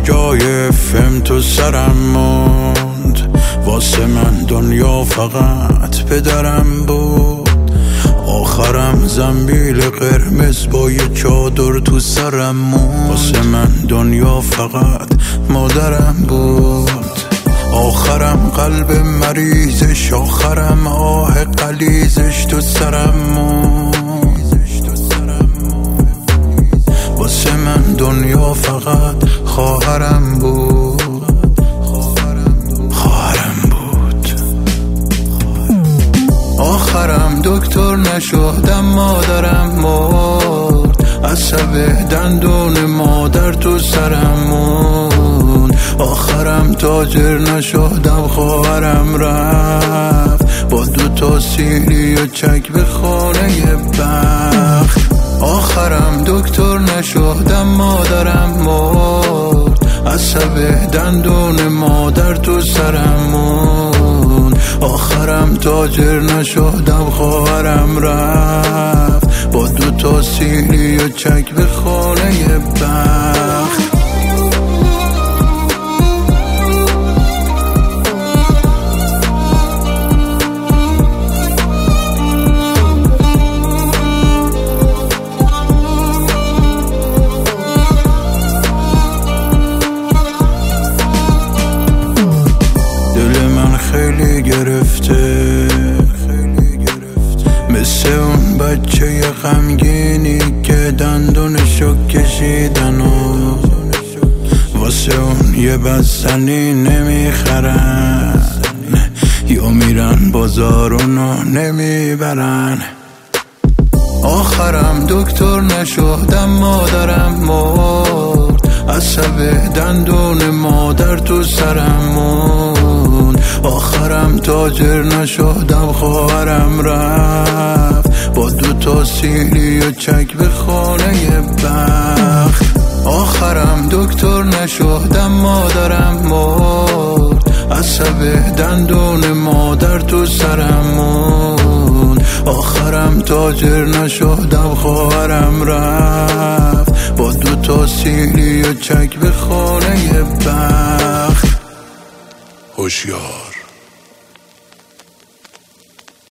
جای فم تو سرم موند، واسه من دنیا فقط پدرم بود. آخرم زنبیل قرمز با یه چادر تو سرم موند، واسه من دنیا فقط مادرم بود. آخرم قلب مریضش، آخرم آه قلیزش تو سرم موند، واسه من دنیا فقط خواهرم بود. آخرم دکتر نشدم، مادرم مرد، عصب دندون مادر تو سرم موند. آخرم تاجر نشدم، خواهرم رفت با 2 سیلی و چک به خانه بخت. آخرم دکتر نشدم، مادرم مرد، عصب دندون مادر تو سرم موند. آخرم تاجر نشدم، خواهرم رفت با 2 سیلی و چک به خانه بخت. خیلی گرفته مثل اون بچه غمگینی که دندونشو کشیدن و واسه اون یه بستنی نمیخرن، یا میرن بازار اونو نمیبرن. آخرم دکتر نشدم، مادرم مرد، عصب دندون مادر تو سرم موند. آخرم تاجر نشدم، خواهرم رفت با 2 سیلی و چک به خانه بخت. آخرم دکتر نشدم، مادرم مرد، عصب دندون مادر تو سرم موند. آخرم تاجر نشدم، خواهرم رفت با 2 سیلی و چک به خانه بخت. هوشیار